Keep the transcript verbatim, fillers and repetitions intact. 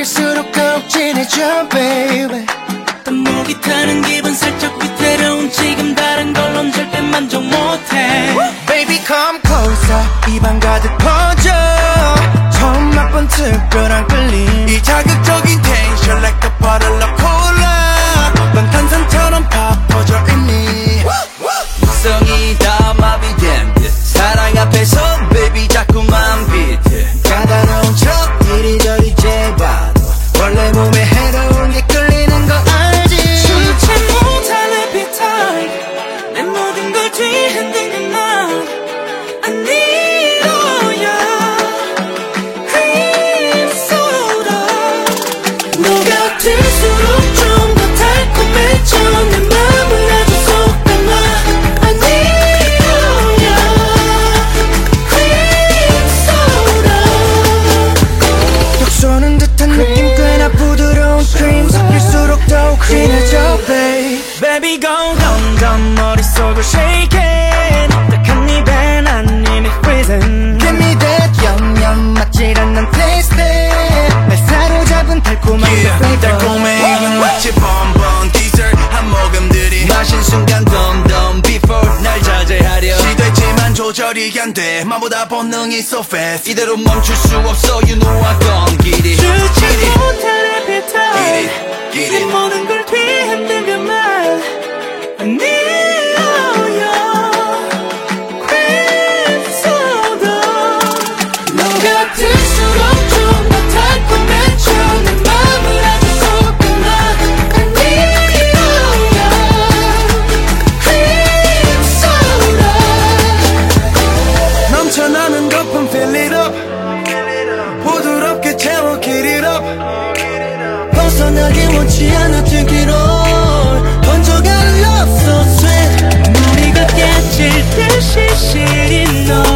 섞일수록 더욱 진해져 baby 또 목이 타는 기분 살짝 위태로운 지금 다른 걸론 절대 만족 못해 Baby come closer 입안 가득 퍼져 처음 맛본 특별한 끌림 이 자극적인 텐션 like the bottle of cola 넌 탄산처럼 팍 퍼져 있니 성이 다 마비된 듯 사랑 앞에서 baby 자꾸만 비트 까다로운 척 이리저리 재봐도 원래 몸에 해로운 게 끌리는 거 알지 주체 못할 appetite 내 모든 걸 뒤흔드는 넌 I need all your cream soda 너가 들수록 좀 더 달콤해져 내 맘을 아주 속 담아 I need all your cream soda 톡 쏘는 듯한 느낌 꽤나 부드러운 크림 섞일수록 더욱 진해져 babe Baby go 점점 머릿속을 shake it 딱한 입에 난 이미 freezing Give me that 염염 맞질 않는 taste 날 사로잡은 달콤한 yeah, 그 flavor 달콤해 이건 마치 bonbon dessert 한 모금 들이 마신 순간 덤덤 before 날 자제하려 시도했지만 조절이 안돼 맘보다 본능이 so fast 이대로 멈출 수 없어 you know I gone get it 주체 get it 못할 appetite get it get 내 it 모든 걸 뒤흔들면 I need all your cream soda 너가 들수록 좀 더 달콤해져 내 맘을 아주 속 담아 I need all your cream soda 넘쳐나는 거품 fill it up 부드럽게 채워 get it up 벗어나기 원치 않아 take it all 번져가는 love so sweet 머리가 깨질 듯이 시린 너